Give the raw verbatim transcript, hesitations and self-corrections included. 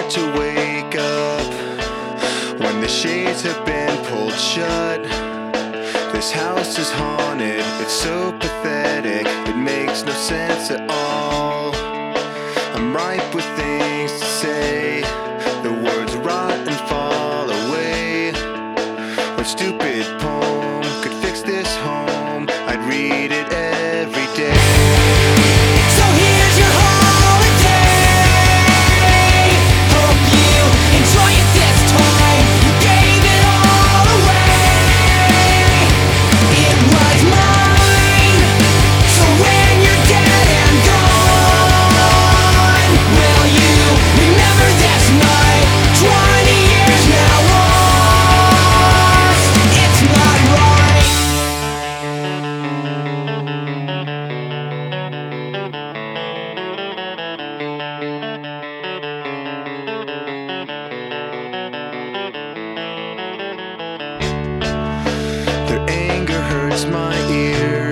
start to wake up when the shades have been pulled shut. This house is haunted, it's so pathetic, it makes no sense at all. I'm ripe with things to say, the words rot and fall away. What stupid poem could fix this home? I'd read it every day. So here's your holiday. Hope you enjoy it this time. You gave it all away. It was mine. So when you're dead and gone, will you remember this night? Twenty years now lost. It's not right. Their anger hurts my ear.